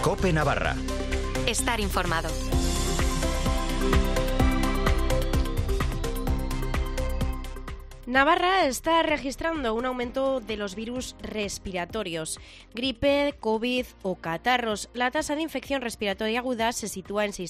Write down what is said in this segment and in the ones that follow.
COPE Navarra. Estar informado. Navarra está registrando un aumento de los virus respiratorios, gripe, COVID o catarros. La tasa de infección respiratoria aguda se sitúa en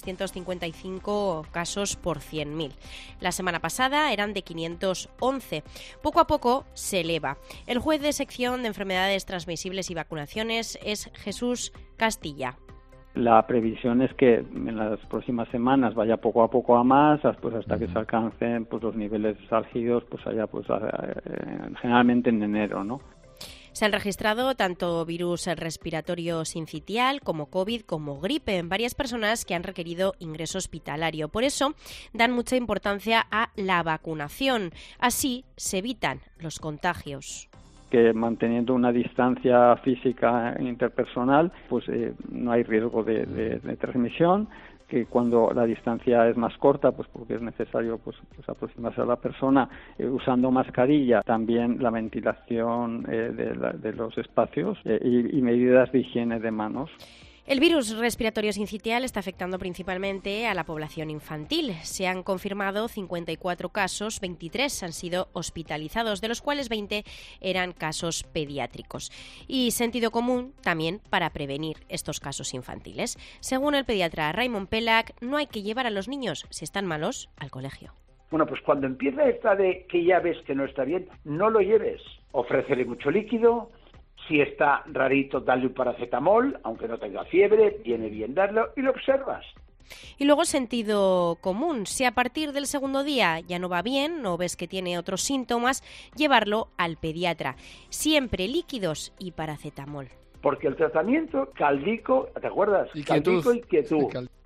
655 casos por 100.000. La semana pasada eran de 511. Poco a poco se eleva. El juez de sección de enfermedades transmisibles y vacunaciones es Jesús Castilla. La previsión es que en las próximas semanas vaya poco a poco a más, pues hasta que se alcancen pues los niveles álgidos, pues allá pues generalmente en enero, ¿no? Se han registrado tanto virus respiratorio sincitial como COVID como gripe en varias personas que han requerido ingreso hospitalario. Por eso dan mucha importancia a la vacunación. Así se evitan los contagios. Que manteniendo una distancia física interpersonal, pues no hay riesgo de transmisión, que cuando la distancia es más corta, pues porque es necesario pues aproximarse a la persona usando mascarilla, también la ventilación de los espacios y medidas de higiene de manos. El virus respiratorio sincitial está afectando principalmente a la población infantil. Se han confirmado 54 casos, 23 han sido hospitalizados, de los cuales 20 eran casos pediátricos. Y sentido común también para prevenir estos casos infantiles. Según el pediatra Raymond Pelac, no hay que llevar a los niños, si están malos, al colegio. Bueno, pues cuando empieza esta de que ya ves que no está bien, no lo lleves. Ofrécele mucho líquido. Si está rarito, dale un paracetamol, aunque no tenga fiebre, viene bien darlo y lo observas. Y luego sentido común. Si a partir del segundo día ya no va bien o ves que tiene otros síntomas, llevarlo al pediatra. Siempre líquidos y paracetamol. Porque el tratamiento caldico, ¿te acuerdas? Caldico y quietud.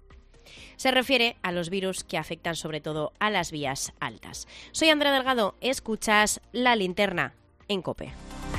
Se refiere a los virus que afectan sobre todo a las vías altas. Soy Andrea Delgado, escuchas La Linterna en COPE.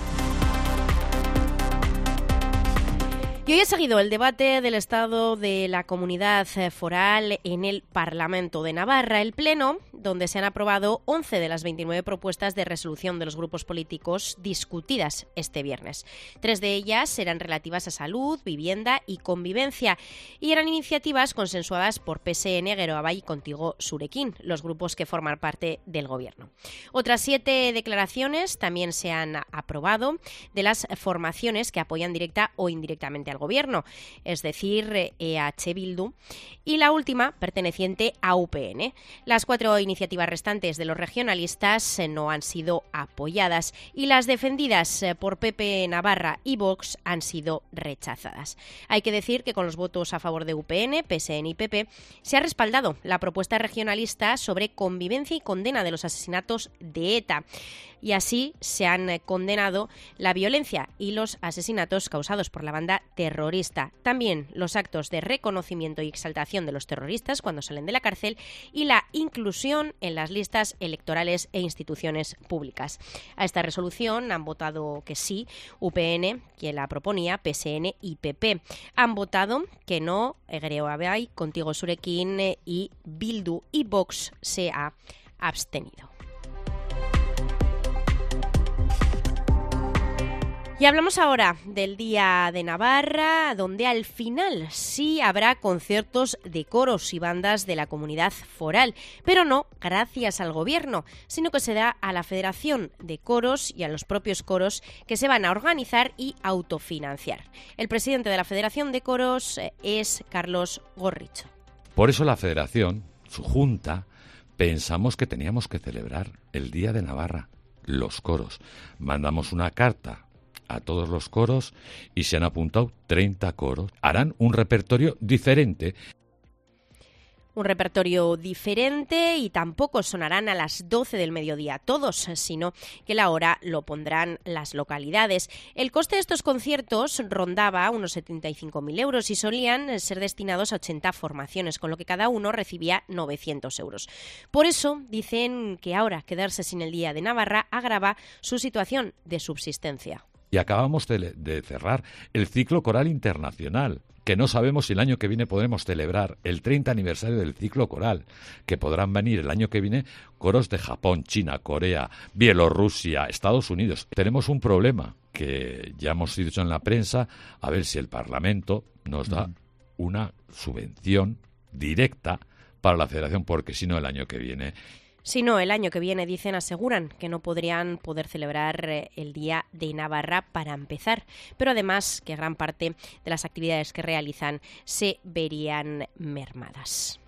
Y hoy he seguido el debate del estado de la comunidad foral en el Parlamento de Navarra, el Pleno, donde se han aprobado 11 de las 29 propuestas de resolución de los grupos políticos discutidas este viernes. 3 de ellas eran relativas a salud, vivienda y convivencia, y eran iniciativas consensuadas por PSN, Geroabay y Contigo Surekin, los grupos que forman parte del Gobierno. Otras 7 declaraciones también se han aprobado de las formaciones que apoyan directa o indirectamente al Gobierno, es decir, EH Bildu, y la última perteneciente a UPN. Las 4 iniciativas restantes de los regionalistas no han sido apoyadas y las defendidas por PP Navarra y Vox han sido rechazadas. Hay que decir que con los votos a favor de UPN, PSN y PP se ha respaldado la propuesta regionalista sobre convivencia y condena de los asesinatos de ETA. Y así se han condenado la violencia y los asesinatos causados por la banda terrorista. También los actos de reconocimiento y exaltación de los terroristas cuando salen de la cárcel y la inclusión en las listas electorales e instituciones públicas. A esta resolución han votado que sí UPN, quien la proponía, PSN y PP. Han votado que no Geroabay, Contigo Surekin y Bildu, y Vox se ha abstenido. Y hablamos ahora del Día de Navarra, donde al final sí habrá conciertos de coros y bandas de la comunidad foral, pero no gracias al Gobierno, sino que se da a la Federación de Coros y a los propios coros que se van a organizar y autofinanciar. El presidente de la Federación de Coros es Carlos Gorricho. Por eso la Federación, su junta, pensamos que teníamos que celebrar el Día de Navarra, los coros. Mandamos una carta a todos los coros y se han apuntado 30 coros. Harán un repertorio diferente. Un repertorio diferente y tampoco sonarán a las 12 del mediodía todos, sino que la hora lo pondrán las localidades. El coste de estos conciertos rondaba unos 75.000 euros y solían ser destinados a 80 formaciones, con lo que cada uno recibía 900 euros. Por eso dicen que ahora quedarse sin el Día de Navarra agrava su situación de subsistencia. Y que acabamos de cerrar el ciclo coral internacional, que no sabemos si el año que viene podremos celebrar el 30 aniversario del ciclo coral, que podrán venir el año que viene coros de Japón, China, Corea, Bielorrusia, Estados Unidos. Tenemos un problema que ya hemos dicho en la prensa, a ver si el Parlamento nos da una subvención directa para la federación, porque si no el año que viene... Si no, el año que viene, dicen, aseguran que no podrían poder celebrar el Día de Navarra para empezar, pero además que gran parte de las actividades que realizan se verían mermadas.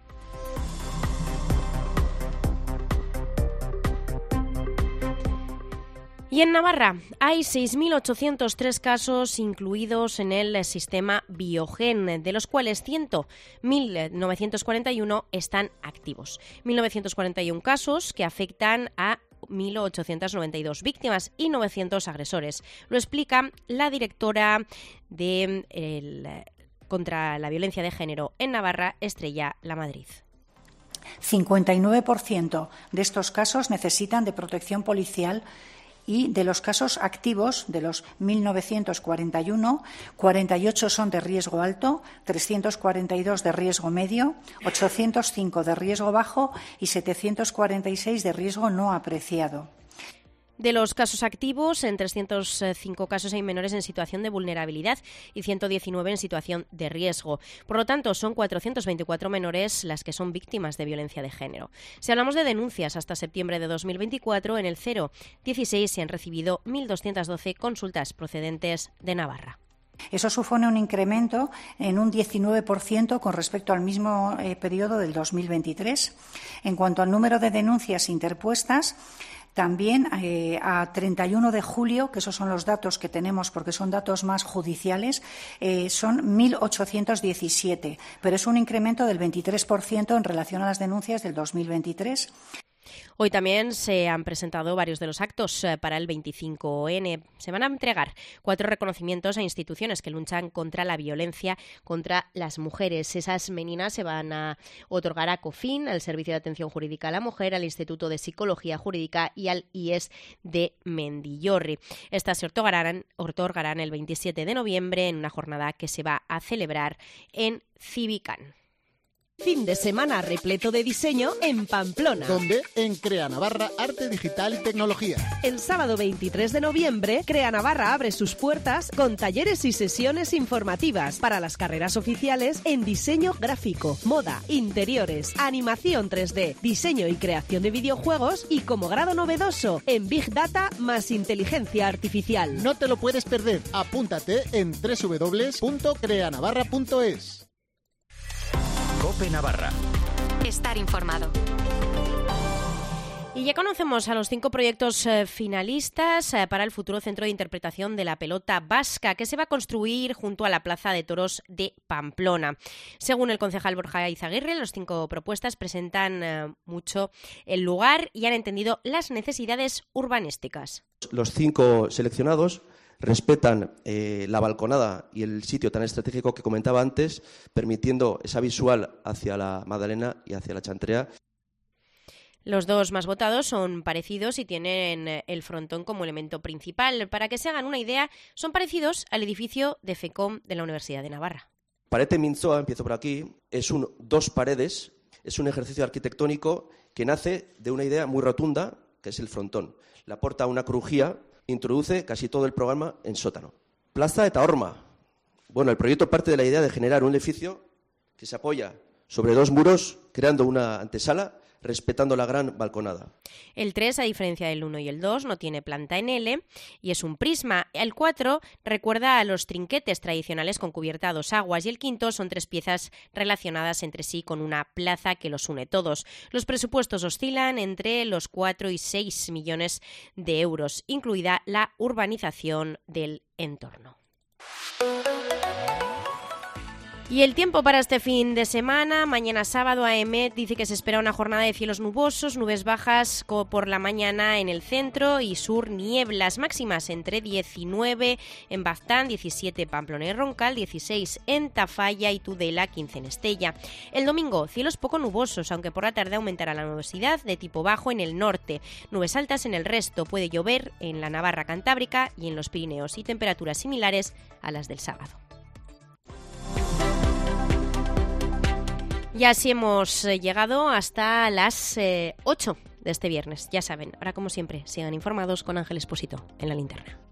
Y en Navarra hay 6.803 casos incluidos en el sistema Biogen, de los cuales 1.941 están activos. 1.941 casos que afectan a 1.892 víctimas y 900 agresores. Lo explica la directora de contra la violencia de género en Navarra, Estrella Lamadrid. 59% de estos casos necesitan de protección policial. Y de los casos activos, de los 1.941, 48 son de riesgo alto, 342 de riesgo medio, 805 de riesgo bajo y 746 de riesgo no apreciado. De los casos activos, en 305 casos hay menores en situación de vulnerabilidad y 119 en situación de riesgo. Por lo tanto, son 424 menores las que son víctimas de violencia de género. Si hablamos de denuncias, hasta septiembre de 2024, en el 016 se han recibido 1.212 consultas procedentes de Navarra. Eso supone un incremento en un 19% con respecto al mismo periodo del 2023. En cuanto al número de denuncias interpuestas, también a 31 de julio, que esos son los datos que tenemos porque son datos más judiciales, son 1.817, pero es un incremento del 23% en relación a las denuncias del 2023. Hoy también se han presentado varios de los actos para el 25N. Se van a entregar 4 reconocimientos a instituciones que luchan contra la violencia contra las mujeres. Esas meninas se van a otorgar a COFIN, al Servicio de Atención Jurídica a la Mujer, al Instituto de Psicología Jurídica y al IES de Mendillorri. Estas se otorgarán el 27 de noviembre en una jornada que se va a celebrar en Civicán. Fin de semana repleto de diseño en Pamplona. ¿Dónde? En Crea Navarra Arte Digital y Tecnología. El sábado 23 de noviembre, Crea Navarra abre sus puertas con talleres y sesiones informativas para las carreras oficiales en diseño gráfico, moda, interiores, animación 3D, diseño y creación de videojuegos y como grado novedoso en Big Data más inteligencia artificial. No te lo puedes perder. Apúntate en www.creanavarra.es. COPE Navarra. Estar informado. Y ya conocemos a los 5 proyectos finalistas para el futuro centro de interpretación de la pelota vasca, que se va a construir junto a la Plaza de Toros de Pamplona. Según el concejal Borja Izaguirre, las 5 propuestas presentan mucho el lugar y han entendido las necesidades urbanísticas. Los 5 seleccionados respetan la balconada y el sitio tan estratégico que comentaba antes, permitiendo esa visual hacia la Magdalena y hacia la Chantrea. Los 2 más votados son parecidos y tienen el frontón como elemento principal. Para que se hagan una idea, son parecidos al edificio de FECOM de la Universidad de Navarra. Parete Mintzoa, empiezo por aquí, es 2 paredes, es un ejercicio arquitectónico que nace de una idea muy rotunda, que es el frontón. Le aporta una crujía, introduce casi todo el programa en sótano. Plaza de Taorma. Bueno, el proyecto parte de la idea de generar un edificio que se apoya sobre 2 muros, creando una antesala, respetando la gran balconada. El 3, a diferencia del 1 y el 2, no tiene planta en L y es un prisma. El 4 recuerda a los trinquetes tradicionales con cubierta a 2 aguas y el 5 son 3 piezas relacionadas entre sí con una plaza que los une todos. Los presupuestos oscilan entre los 4 y 6 millones de euros, incluida la urbanización del entorno. Y el tiempo para este fin de semana, mañana sábado, AEMET dice que se espera una jornada de cielos nubosos, nubes bajas por la mañana en el centro y sur, nieblas máximas entre 19 en Baztán, 17 en Pamplona y Roncal, 16 en Tafalla y Tudela, 15 en Estella. El domingo, cielos poco nubosos, aunque por la tarde aumentará la nubosidad de tipo bajo en el norte, nubes altas en el resto, puede llover en la Navarra Cantábrica y en los Pirineos y temperaturas similares a las del sábado. Y así hemos llegado hasta las 8 de este viernes. Ya saben, ahora como siempre, sigan informados con Ángel Expósito en la linterna.